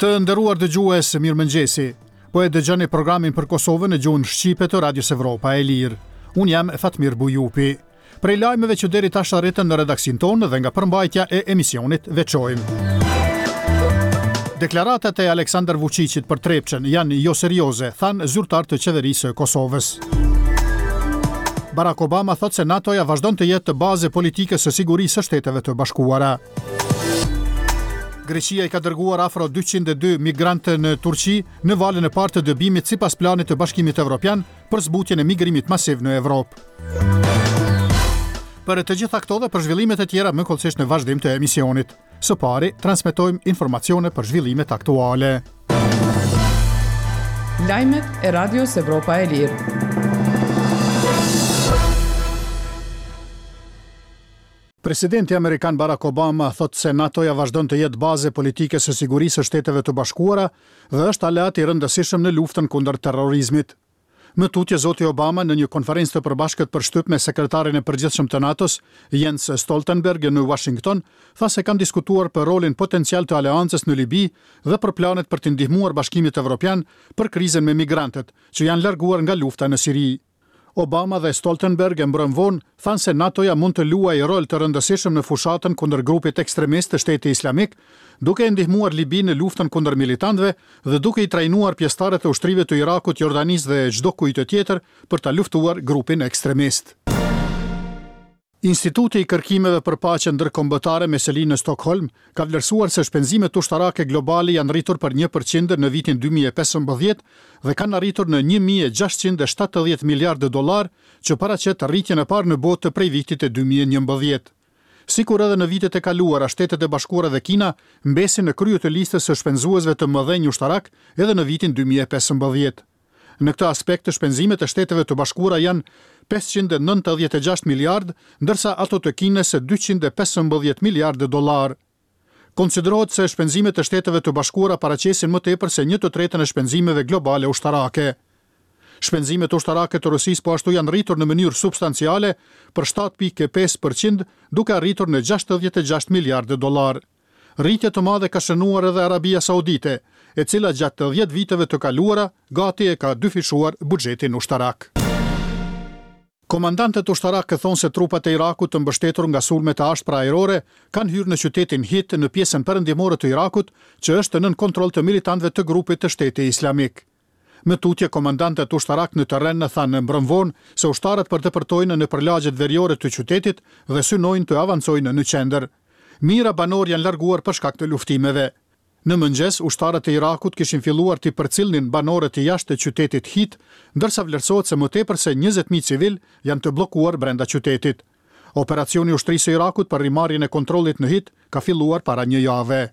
Të nderuar dëgjues, mirëmëngjesi. Po e dëgjoni programin për Kosovën në gjuhën shqipe të Radios Evropa e Lirë. Unë jam Fatmir Bujupi. Prej lajmeve që deri tash arritën në redaksin tonë dhe nga përmbajtja e emisionit veçojmë. Deklaratat e Aleksandar Vučićit për Trepçën janë jo serioze, thanë zyrtar të qeverisë së Kosovës. Barack Obama thotë se NATO-ja vazhdon të jetë bazë politike së sigurisë së Shteteve të Bashkuara. Greqia I ka dërguar afro 202 migrantë në Turqi në valën e parë të dëbimit sipas planit të Bashkimit Evropian për zbutjen e migrimit masiv në Evropë. Për të gjitha këto dhe për zhvillimet e tjera më kollësisht në vazhdim të emisionit. Së pari, transmetojmë informacione për zhvillimet aktuale. Lajmet e Radios Evropa e Lirë. Presidenti Amerikan Barack Obama thotë se NATO-ja vazhdon të jetë bazë politike së sigurisë së Shteteve të Bashkuara dhe është aleat I rëndësishëm në luftën kundër terrorizmit. Më tutje zoti Obama në një konferencë të përbashkët për shtyp me sekretarin e përgjithshëm të NATO-s, Jens Stoltenberg në Washington, tha se kanë diskutuar për rolin potencial të aleancës në Libi dhe për planet për të ndihmuar Bashkimit Evropian për krizën me migrantët, që janë larguar nga lufta në Siri. Obama dhe Stoltenberg e mbrëm vonë thanë se NATO-ja mund të luajë rol të rëndësishëm në fushatën kundër grupit ekstremist të Shtetit Islamik, duke e ndihmuar Libin në luftën kundër militantëve dhe duke I trajnuar pjesëtarët e ushtrive të Irakut, Jordanisë dhe çdo kujt tjetër për ta luftuar grupin ekstremist. Instituti I kërkimeve për paqe ndërkombëtare me seli në Stockholm ka vlerësuar se shpenzimet ushtarake globale janë rritur për 1% në vitin 2015 dhe kanë arritur në 1.670 miliardë dollar, që paraqet rritjen e parë në botë prej vitit e 2011. Sikur edhe në vitet e kaluara, Shtetet e Bashkuara dhe Kina mbesin në krye të listës së shpenzuesve të mëdhenj ushtarak edhe në vitin 2015. Në këtë aspekt të shpenzimet e Shteteve të Bashkuara janë 596 miliardë, ndërsa ato të Kinës 215 miliardë dollar. Konsiderohet se shpenzimet e Shteteve të Bashkuara paraqesin më tepër se 1/3 e shpenzimeve globale ushtarake. Shpenzimet ushtarake të Rusisë po ashtu janë rritur në mënyrë substanciale për 7.5%, duke arritur në 66 miliardë dollar. Rritje të madhe ka shënuar edhe Arabia Saudite, e cila gjatë 10 viteve të kaluara gati e ka dyfishuar buxhetin ushtarak. Komandantët ushtarak thonë se trupat e Irakut të mbështetur nga sulmet e ashpra ajrore kanë hyrë në qytetin Hit në pjesën perëndimore të Irakut, që është nën kontroll të militantëve të grupit të Shtetit Islamik. Më tutje komandantët ushtarak në terren thanë mbrëmvon se ushtarët përdepërtojnë në përlagjet veriore të qytetit dhe synojnë të avancojnë në qendër. Mira banor janë larguar për shkak të luftimeve. Në mëngjes, ushtarët e Irakut kishin filluar të përcillnin banorët e jashtë të qytetit Hit, ndërsa vlerësohet se më tepër se 20.000 civil janë të bllokuar brenda qytetit. Operacioni ushtrisë e Irakut për rimarrjen e kontrollit në Hit ka filluar para një jave.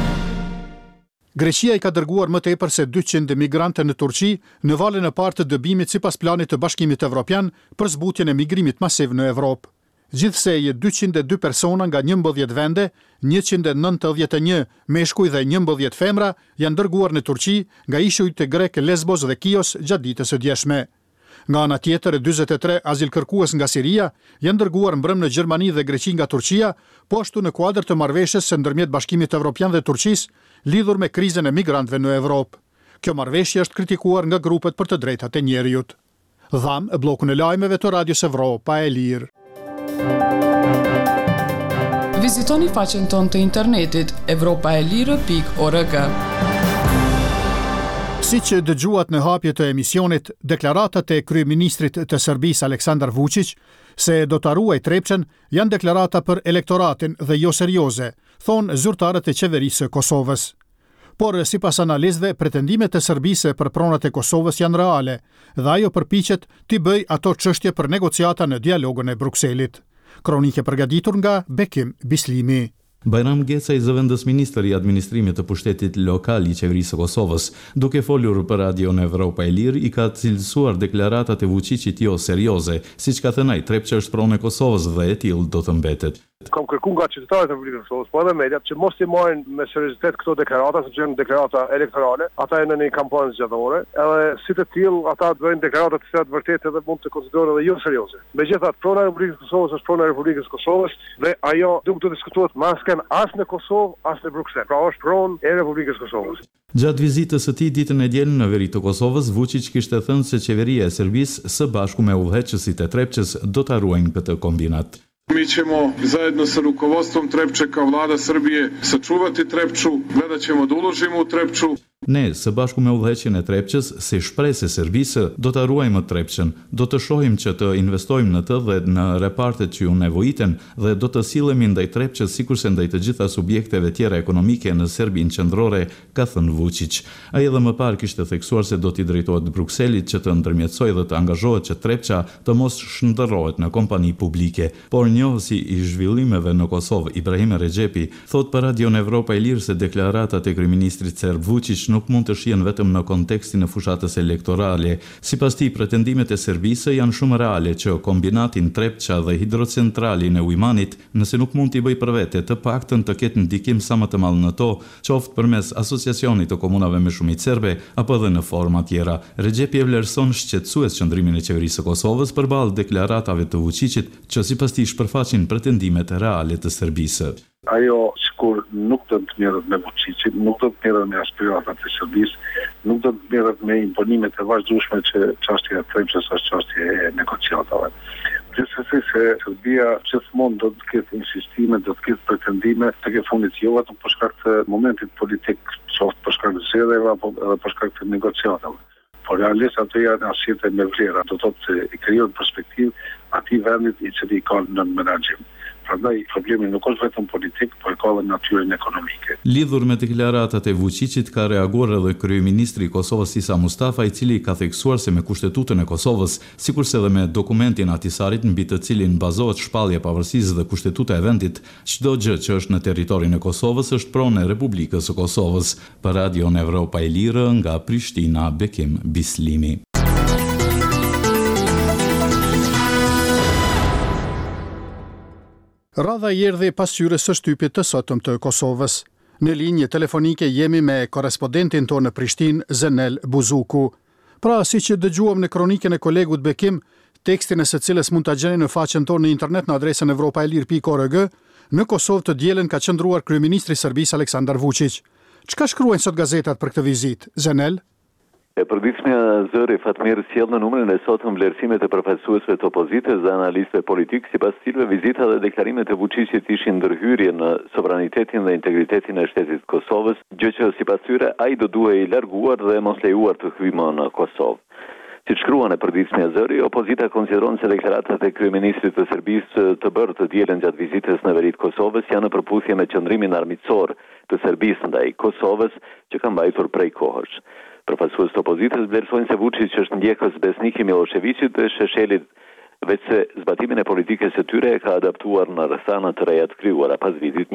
Greqia I ka dërguar më tepër se 200 migrantë në Turqi në valën e parë të dëbimit sipas planit të Bashkimit Evropian për zbutjen e migrimit masiv në Evropë. Gjithsej 202 persona nga 11 vende, 191 meshkuj dhe 11 femra janë dërguar në Turqi nga ishujt e grek Lesbos dhe Kios gjatë ditës së djeshme. Nga ana tjetër, 43 azilkërkues nga Siria janë dërguar mbrëm në Gjermani dhe Greqi nga Turqia, po ashtu në kuadër të marrëveshjes së ndërmjet Bashkimit Evropian dhe Turqisë lidhur me krizën e migrantëve në Evropë. Kjo marrëveshje është kritikuar nga grupet për të drejtat e njerëzit. Dham bllokun e lajmeve të Radios Evropa e Lirë. Vizitoni faqen tonë të internetit evropaelire.org. Siç dëgjuat në hapje të emisionit, deklaratat e kryeministrit të Serbisë Aleksandar Vučić se do ta ruajë Trepçën janë deklarata për elektoratin dhe jo serioze, thonë zyrtarët e qeverisë së Kosovës. Por sipas analistëve, pretendimet e Serbisë për pronat e Kosovës janë reale dhe ajo përpiqet t'i bëjë ato çështje për negociata në dialogun e Brukselit. Kronike përgatitur nga Bekim Bislimi. Bajram Gecaj, zëvendës ministër I administrimit të pushtetit lokal I qeverisë së Kosovës, duke folur për Radion Evropa e Lirë, I ka cilësuar deklaratat e Vučićit jo serioze, siç ka thënë ai, Trepça është pronë e Kosovës dhe e tillë do të mbetet. Kam kërkuar nga qytetarët e Republikës së Kosovës, po edhe mediat, që mos i marrin me seriozitet këto deklarata, sepse janë deklarata elektorale, ata janë në një kampanë zgjatëore, edhe si të tillë ata bëjnë deklarata të cilat vërtet edhe mund të konsiderohen edhe jo serioze. Megjithatë, prona e Republikës së Kosovës është prona e Republikës së Kosovës dhe ajo nuk do të diskutohet masken as në Kosovë, as në Bruksel. Pra është pronë e Republikës së Kosovës. Gjatë vizitës së tij ditën e dielën në veri të Kosovës, Vučić kishte thënë se qeveria e Serbisë së bashku me udhëheqësit e Trepçës do ta ruajnë këtë kombinat. Mi ćemo zajedno sa rukovodstvom Trepče kao vlada Srbije sačuvati Trepču, gledat ćemo da uložimo u Trepču. Ne, së bashku me udhëheqjen e Trepçës, si shpresë e Serbisë, do ta ruajmë Trepçën, do të shohim që të investojmë në të dhe në repartet që ju nevojiten dhe do të sillemi ndaj Trepçës sikurse ndaj të gjitha subjekteve tjera ekonomike në Serbinë qendrore, ka thënë Vučić. Ai edhe më parë kishte theksuar se do t'i drejtohet Brukselit që të ndërmjetësojë dhe të angazhohet që Trepça të mos shndërrohet në kompani publike. Por njohësi i zhvillimeve në Kosovë, Ibrahim Rexhepi, thot për Radion Evropa e Lirë se deklaratat e kryeministrit serb Vučić nuk mund të shihen vetëm në kontekstin e fushatës elektorale. Sipas tij, pretendimet e Serbisë janë shumë reale që kombinatin Trepça dhe hidrocentralin e Ujmanit, nëse nuk mund t'i bëj për vete, të paktën të ketë ndikim sa më të madh në to, qoftë përmes asociacionit të komunave me shumicë serbe apo edhe në forma tjera. Rexhepi e vlerëson shqetësues qëndrimin e qeverisë së Kosovës përballë deklaratave të Vučićit, që sipas tij shpërfaqin pretendimet reale të Serbisë. Ajo sikur nuk do të merret me Vučićin, nuk do të merret me aspiratat e Serbisë, nuk do të merret me imponimet e vazhdueshme që çështja e Trepçës është çështje e negociatave. Gjithsesi se Serbia gjithmonë do të ketë insistime, do të ketë pretendime tek e fundit jo vetëm për shkak të momentit politik, qoftë për shkak të zgjedhjeve apo edhe për shkak të negociatave. Por realisht ato janë arsye me vlera, do të thotë se i krijon perspektivë atij vendit i cili ka në menaxhim. Prandaj problemi nuk është vetëm politik, por ka edhe natyrën ekonomike. Lidhur me deklaratat e Vučićit ka reaguar edhe kryeministri i Kosovës Isa Mustafa, i cili ka theksuar se me kushtetutën e Kosovës, sikurse edhe me dokumentin Ahtisarit mbi të cilin bazohet shpallja e pavarësisë dhe kushtetuta e vendit, çdo gjë që është në territorin e Kosovës është pronë e Republikës së Kosovës. Për Radion Evropa e Lirë nga Prishtina, Bekim Bislimi. Radha i erdhi pas hyrjes së shtypit të sotëm të Kosovës. Në linjë telefonike jemi me korrespondentin tonë në Prishtinë, Zenel Buzuku. Pra, siç e dëgjuam në kronikën e kolegut Bekim, tekstin e së cilës mund ta gjeni në faqen tonë në internet në adresën evropaelir.org, në Kosovë të dielën ka qëndruar kryeministri i Serbisë Aleksandar Vučić. Çka shkruajnë sot gazetat për këtë vizitë, Zenel? E përditshmja zëri Fatmir sjell në numrin e sotëm vlerësimet e përfaqësuesve të opozitës dhe analistëve politik, sipas cilëve vizita dhe deklarimet e Vučićit ishin ndërhyrje në sovranitetin dhe integritetin e shtetit të Kosovës, gjë që sipas tyre ai do duhej i larguar dhe mos lejuar të hyjë më në Kosovë. Si shkruan e përditshmja zëri, opozita konsideron se deklaratat e kryeministrit të Serbisë të bërë të dielën gjatë vizitës në veri të Kosovës janë në përputhje me qëndrimin armiqësor të Serbisë ndaj Kosovës që ka mbajtur prej kohësh. Përfaqësues të opozitës vlerësojnë se Vučić është ndjekës besnik i Miloševićit dhe Sheshelit, veçse zbatimin e politikës së tyre e ka adaptuar në rrethana të reja të krijuara pas vitit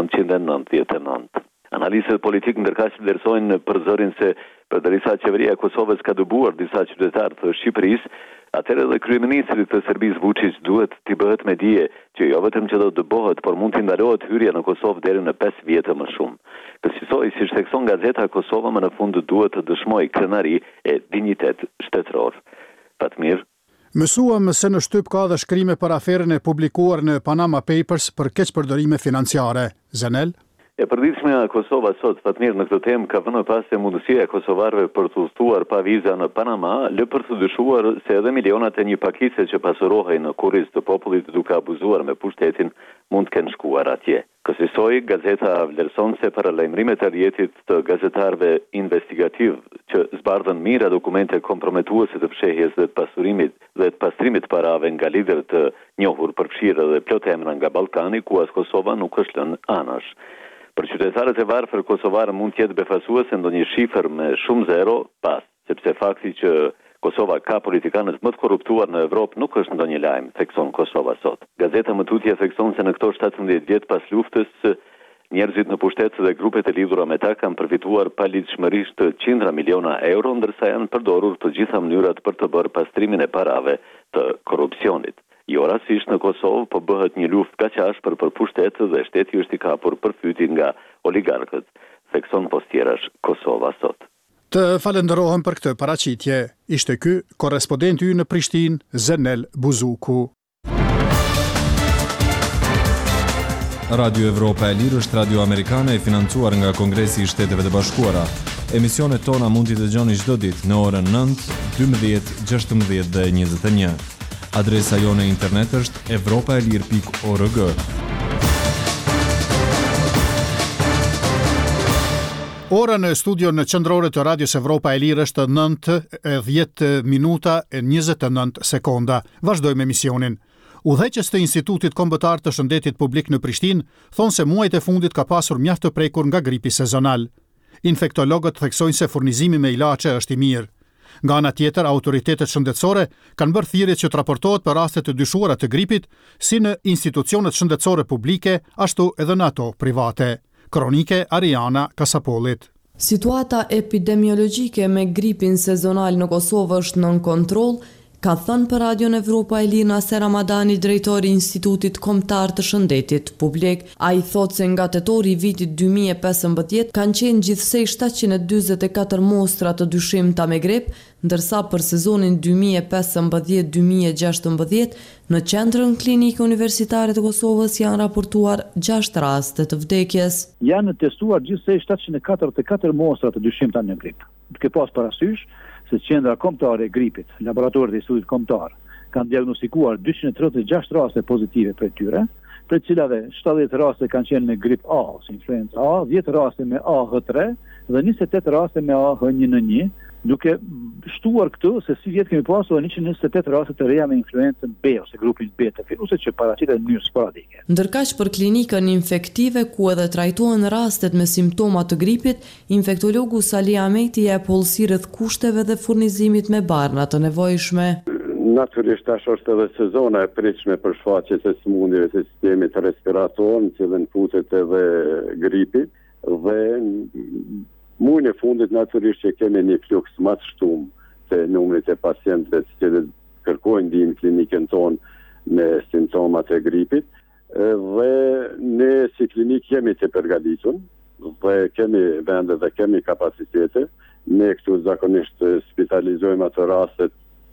1999. Analistët politik ndërkaq vlerësojnë për zërin se përderisa qeveria e Kosovës ka dëbuar disa qytetarë të Shqipërisë, atëherë dhe kryeministri të Serbisë Vučić duhet t'i bëhet me dije që jo vetëm që do të dëbohet, por mund t'i ndalohet hyrja në Kosovë deri në 5 vjet më shumë. Kësaj, si thekson gazeta, Kosova më në fund duhet të dëshmojë krenari e dinjitet shtetëror. Fatmir. Mësuam se në shtyp ka dhe shkrime për aferën e publikuar në Panama Papers për keqpërdorime financiare. Zenel? E përditshmja Kosova sot, Fatmir, në këtë temë ka vënë pas se mundësia e kosovarëve për të udhëtuar pa viza në Panama lë për të dyshuar se edhe milionat e një pakicë që pasurohej në kurriz të popullit duke abuzuar me pushtetin mund të kenë shkuar atje. Kësaj, gazeta vlerëson se para lajmërimet e rrjetit të gazetarëve investigativ që zbardhën mira dokumente komprometuese të fshehjes dhe të pastrimit parave nga lider të njohur përfshirë dhe plot emra nga Ballkani, ku as Kosova nuk është lënë anash. Për qytetarët e varfër kosovarë mund të jetë befasuese ndonjë shifër me shumë zero pas, sepse fakti që Kosova ka politikanët më të korruptuar në Evropë nuk është ndonjë lajm, thekson Kosova sot. Gazeta më tutje thekson se në këto 17 vjet pas luftës, njerëzit në pushtet dhe grupet e lidhura me ta kanë përfituar paligjshmërisht qindra miliona euro, ndërsa janë përdorur të gjitha mënyrat për të bërë pastrimin e parave të korrupsionit. Jo Jo rastisht në Kosovë po bëhet një luftë kaq e ashpër për pushtetë dhe shteti është i kapur për fytyn nga oligarkët, thekson postjerash Kosova sot. Të falenderohem për këtë paraqitje. Ishte ky korrespondenti ynë në Prishtinë, Zenel Buzuku. Radio Evropa e Lirë është radio amerikane e financuar nga Kongresi i Shteteve të Bashkuara. Emisionet tona mund t'i dëgjoni çdo ditë në orën 9, 12, 16 dhe 21. Adresa jone internet është europaelir.org. Ora në studion në qendrore të Radios Evropa e Lirë është 9:10 minuta e 29 sekonda. Vazhdojmë emisionin. Udhëheqës të Institutit Kombëtar të Shëndetit Publik në Prishtinë thonë se muajt e fundit ka pasur mjaft të prekur nga gripi sezonal. Infektologët theksojnë se furnizimi me ilaçe është i mirë. Nga ana tjetër, autoritetet shëndetësore kanë bërë thirrje që të raportohet për raste të dyshuara të gripit, si në institucionet shëndetësore publike, ashtu edhe në ato private. Kronike Ariana Kasapolit. Situata epidemiologjike me gripin sezonal në Kosovë është nën kontroll, ka thënë për Radion Evropa e Lirë Naser Ramadani, drejtori i Institutit Kombëtar të Shëndetit Publik. Ai thotë se nga tetori i vitit 2015 kanë qenë gjithsej 744 mostra të dyshimta me grip, ndërsa për sezonin 2015-2016 në Qendrën Klinike Universitare të Kosovës janë raportuar 6 raste të vdekjes. Janë testuar gjithsej 744 mostra të dyshimta me grip. Duke pas parasysh se Qendra Kombëtare e Gripit, laboratorit e Institutit Kombëtar, kanë diagnostikuar 236 raste pozitive për tyre, për cilave 70 raste kanë qenë me grip A, ose influenza A, 10 raste me AH3 dhe 28 raste me AH1N1, duke shtuar këtu se si vjetë kemi pasur 128 raste të reja me influencën B ose grupin B të virusit që paraqitet në mënyrë sporadike. Ndërkaq për klinikën infektive ku edhe trajtohen rastet me simptoma të gripit, infektologu Sali Ahmeti jep hollësi rreth kushteve dhe furnizimit me barna të nevojshme. Natyrisht tash është edhe sezona e pritshme për shfaqjes së sëmundjeve të sistemit respirator, në cilën futet edhe gripi dhe muajin e fundit natyrisht që kemi një fluks më të shtumë të numrit e pacientëve të cilët kërkojnë ndihmë klinikën tonë me simptomat e gripit dhe ne si klinik jemi të përgatitur dhe kemi vende dhe kemi kapacitete. Ne këtu zakonisht spitalizojmë ato rastet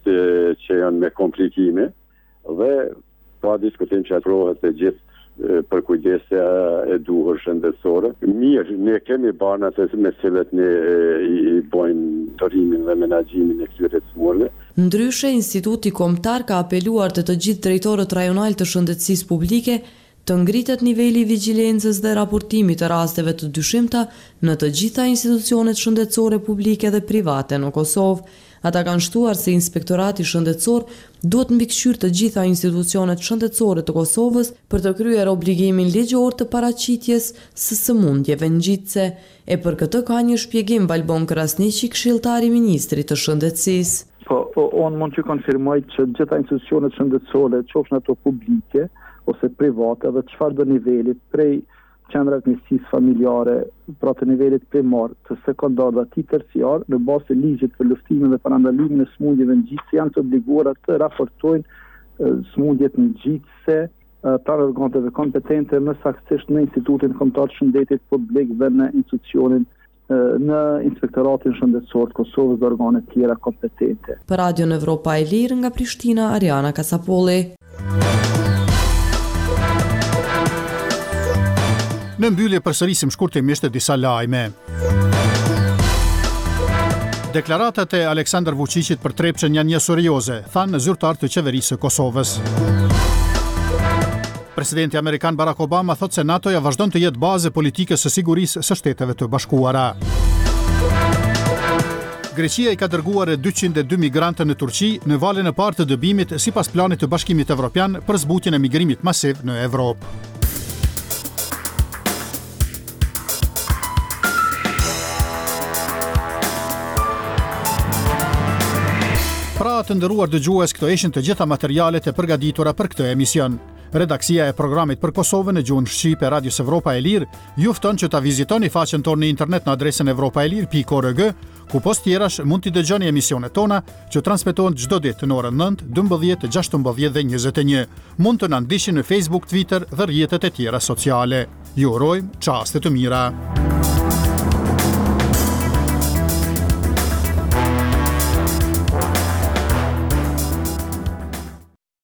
që janë me komplikime dhe pa diskutim që aprohet e gjithë për kujdesja e duhur shëndetësore. Mirë, ne kemi barnat me cilët ne i bojnë dorimin dhe menaxhimin e këtyre smurve. Ndryshe, Instituti Kombëtar ka apeluar të gjithë drejtorët rajonal të shëndetësisë publike të ngritet niveli i vigjilencës dhe raportimit të rasteve të dyshimta në të gjitha institucionet shëndetësore publike dhe private në Kosovë. Ata kanë shtuar se Inspektorati Shëndetësor duhet mbikëqyr të gjitha institucionet shëndetësore të Kosovës për të kryer obligimin ligjor të paraqitjes së sëmundjeve ngjitse. E për këtë ka një shpjegim Balbon Krasniqi, këshilltari i Ministrit të Shëndetësisë. Unë mund të konfirmoj që gjitha institucionet shëndetësore, qofshin ato publike ose private, dhe çfarëdo niveli prej qendrat njësisë familjare, pra të nivelit primar, të sekondar dhe të terciar, në bazë të ligjit për luftimin dhe parandalimin e sëmundjeve ngjitse janë të obliguara të raportojnë sëmundjet ngjitse pranë organeve kompetente, më saktësisht në Institutin Kombëtar të Shëndetit Publik dhe në institucionin në Inspektoratin Shëndetësor të Kosovës dhe organe tjera kompetente. Për Radion Evropa e Lirë nga Prishtina, Ariana Kasapolli. Në mbyllje përsërisim shkurtimisht disa lajme. Deklaratat e Aleksandar Vučićit për Trepçën janë një serioze, thanë zyrtar të qeverisë së Kosovës. Presidenti amerikan Barack Obama thotë se NATO-ja vazhdon të jetë bazë politike së sigurisë së Shteteve të Bashkuara. Greqia i ka dërguar 202 migrantë në Turqi në valën e parë të dëbimit sipas planit të Bashkimit Evropian për zbutjen e migrimit masiv në Evropë. Pra të nderuar dëgjues, këto ishin të gjitha materialet e përgatitura për këtë emision. Redaksia e programit për Kosovën në gjuhën shqipe e Radios Evropa e Lirë ju fton që ta vizitoni faqen tonë në internet në adresën evropaelir.org, ku post tjerash mund t'i dëgjoni emisionet tona që transmetohen çdo ditë në orën 9, 12, 16 dhe 21. Mund të na ndiqni në Facebook, Twitter dhe rrjetet e tjera sociale. Ju urojmë çaste të mira.